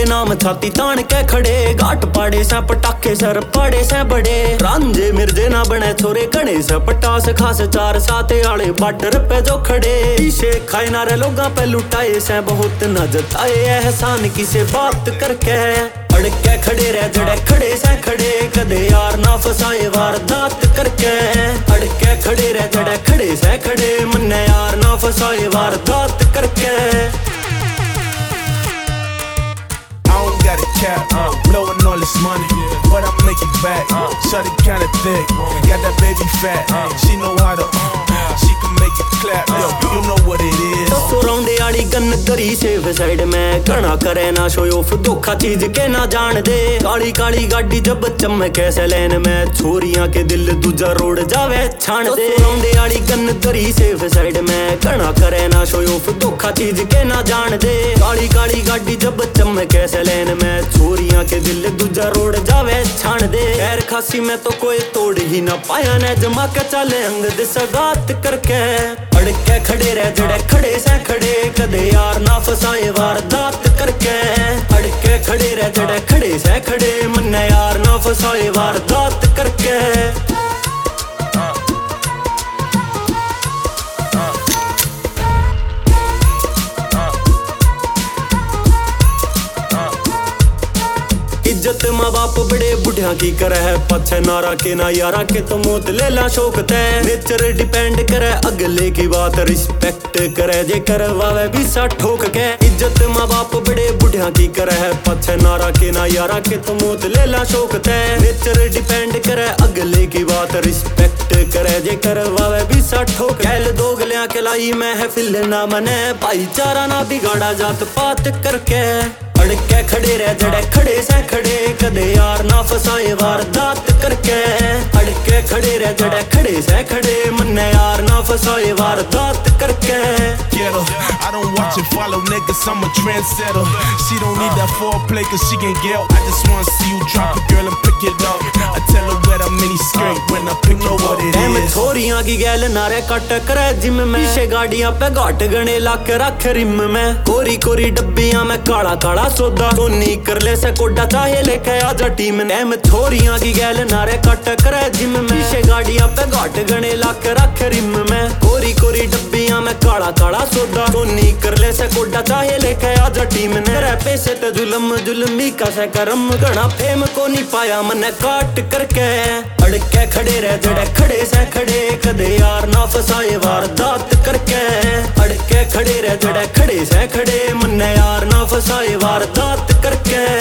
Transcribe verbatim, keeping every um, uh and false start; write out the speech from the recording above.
के नाम छाती तान के खड़े, घाट पाड़े से पटाखे सर पड़े से बड़े, रांझे मिर्जे ना बने छोरे गणे से पटास खास चार साते आले बॉर्डर पे जो खड़े, इसे खाए नारे लोगा पे लुटाए से बहुत न जताए एहसान किसे बात करके, अड़के खड़े रह जड़े खड़े से खड़े, कदे यार ना फसाए वारदात करके, अड़के खड़े रह जड़े खड़े से खड़े, मन्ने यार ना फसाए वारदात करके। I don't got a cap, uh, blowing all this money, but I'm making back. Shawty kinda thick, got that baby fat. She know how to, uh, she can make it clap. Yo, you know what it is. तो रौंदे आड़ी gun करी safe side में, घना करे ना show off धोखा चीज के ना जान दे, काली काली गाड़ी जब चमके से लेन में, छोरियां के दिल दूजा रोड जावे छान दे। रौंदे आड़ी गन करी सेफ साइड में, घना करे ना शो ऑफ धोखा चीज के ना जान दे, काली काली गाड़ी जब चमके से लेन में, छोरियां के दिल दूजा रोड जावे छान दे। खैर खासी में तो कोई तोड़ ही ना पाया ने, जमा के चले अंग दे सगात करके, अड़के खड़े रह जड़े खड़े से खड़े, कदे यार ना फसाए वारदात करके, अड़के खड़े रह जड़े खड़े से खड़े, मन्ने यार ना फसाए वारदात करके। इज्जत माँ बाप बड़े बुढ़िया की करे है, पछे नारा के ना यारा के तो मौत ले ला शौक तय, नेचर डिपेंड करे अगले की बात रिस्पेक्ट करे, जे करवावे भी सा ठोक के, इज्जत माँ बाप बड़े बुढ़िया की करे है, पछे नारा के ना यारा के तो मौत ले ला शौक तय, नेचर डिपेंड करे अगले की बात रिस्पेक्ट करे, जे करवावे भी सा ठोक। कैल दो गलियां के लाई महफिल ना मने, भाईचारा ना बिगाड़ा जात पात करके, अड़के खड़े रह जड़े खड़े से खड़े, कदे यार ना फसाए वारदात करके, अड़के खड़े रह जड़े खड़े से खड़े, मन्ने यार ना फसाए वारदात करके। Ghetto, I don't watch and follow niggas, I'm a trendsetter. She don't need that foreplay cause she can get. I just wanna see you drop it, girl, and pick it up. I tell her where that mini skirt when I pick know what it is. छोरियां की गैल नारे cut करे gym में, पीछे गाड़ियां पे घाट गणे लाख रख रिम में, कोरी कोरी डब्बियां में काला काला सौदा, सोनी कर ले से कोडा चाहे लेके आजा टीम ने, में छोरियां की गैल नारे कट करे जिम में, पीछे गाड़ियां पे घाट गणे लाख रख रिम में, कोरी कोरी डब्बियां में काला काला सौदा, सोनी कर ले से कोडा चाहे लेके आजा टीम ने, रे पैसे ते जुल्म जुल्मी का से करम, घना फेम को नहीं पाया मने काट करके, अड़के खड़े रह जड़े खड़े से खड़े, कदे यार ना फसाए वारदात करके, अड़के खड़े रह जड़े खड़े से खड़े, मन्ने यार ना फसाए वारदात करके।